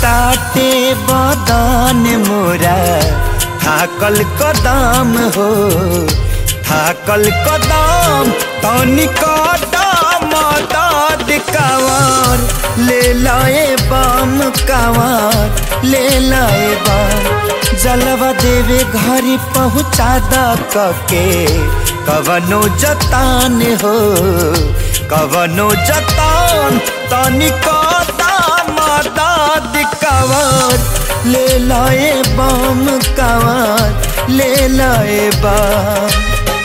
ताटे बदन मोरा थाकल कदम हो थाकल कदम तनिक दम दद कांवर ले लाए बम कांवर ले लाए बम जलवा देवे घरी पहुँचा द के कवनो जतान हो कवनो जतान तनिक दम दद कांवर ले लाए बम कांवर ले लाए बम।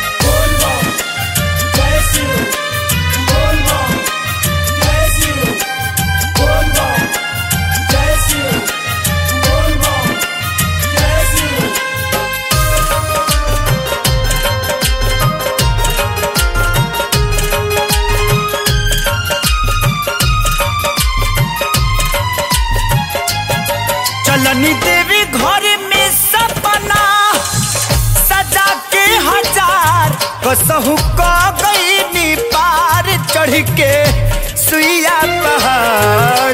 चलनी देवी घर में सपना सजा के हजार कसहु का गई पार चढ़ के सुइया पहाड़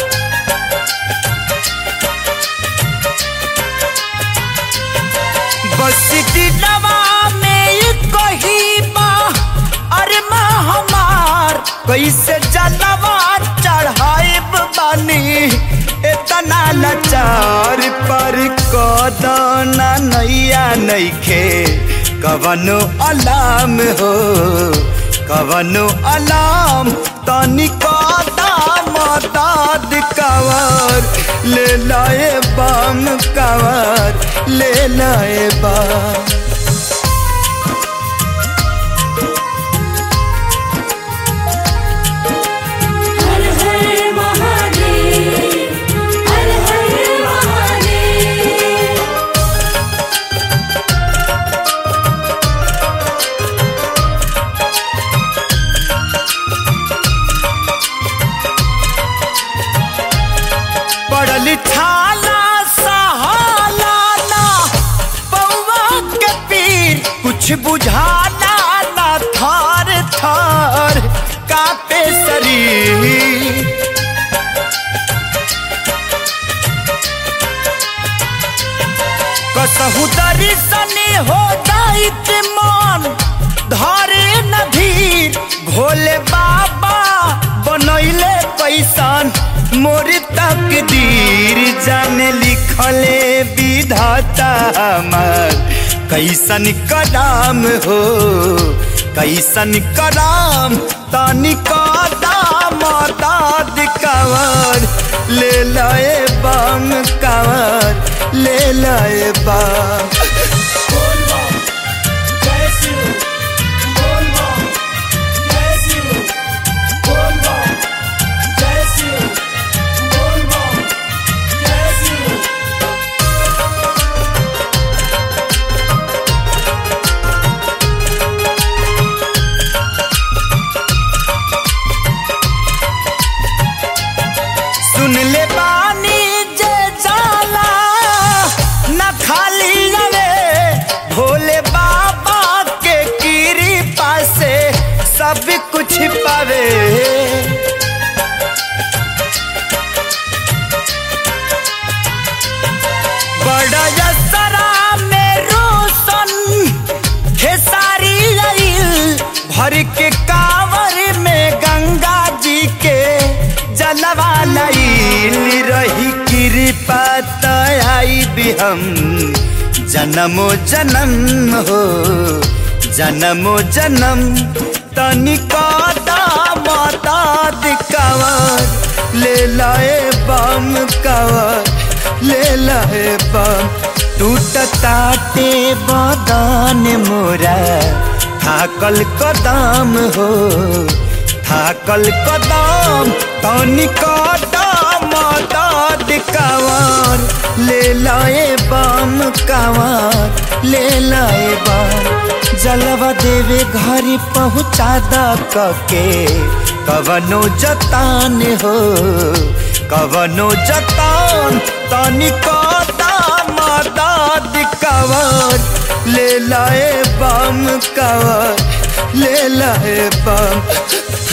बस दिलवा में कही बा अरे माँ हमार कैसे जलवा चढ़ाइब बानी इतना लाचार पर कदना नैया नइखे कवनो अलाम हो कवनो अलाम तनिक दम दद कांवर ले लाए बम कांवर ले लाए बम। पड़ल छाला सहाला ना पौवा के पीर कुछ बुझाना ना थार थार कापे शरीर कसहु दर्शन हो जाइत मन धारे नधीर भोले बाबा बनैले पैसान मोर तकदीर जाने लिखले विधाता हमार कैसन कदम हो कैसन कदम तनिक दम दद कांवर ले लाए बम कांवर ले लाए बम। सुन ले बानी जे जाला न खाली रे भोले बाबा के कृपा से सब कुछ पावे बड़ा यसरा में रोशन खेसारी आइल भर के कांवर में गंगा जी के जलवा लाइल रही कृपा तई भी हम जन्मो जन्म हो जन्मो जन्म तनिक दम दद कांवर ले लाए बम कांवर ले लाए बम। टूट ताटे बदन मोरा थाकल कदम हो थाकल कदम तनिक दम दद कांवर ले लाए बम कांवर ले लाए बम जलवा देवे घरी पहुँचा द के कवनो जतान हो कवनो जतान तनिक दम दद कांवर ले लाए बम कांवर ले लाए बम।